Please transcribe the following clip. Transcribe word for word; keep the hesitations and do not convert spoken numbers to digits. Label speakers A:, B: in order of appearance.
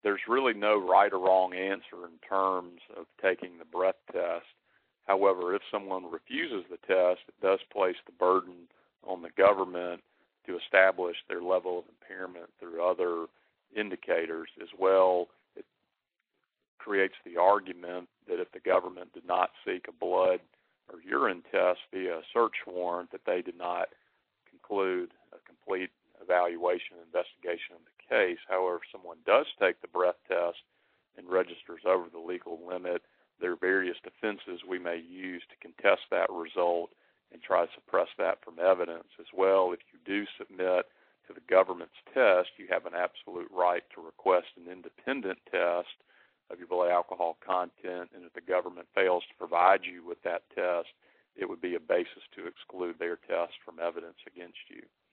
A: there's really no right or wrong answer in terms of taking the breath test. However, if someone refuses the test, it does place the burden on the government to establish their level of impairment through other indicators as well. It creates the argument that if the government did not seek a blood or urine test via a search warrant, that they did not conclude a complete evaluation and investigation of the case. However, if someone does take the breath test and registers over the legal limit, there are various defenses we may use to contest that result and try to suppress that from evidence as well. If you do submit to the government's test, you have an absolute right to request an independent test of your blood alcohol content, and if the government fails to provide you with that test, it would be a basis to exclude their test from evidence against you.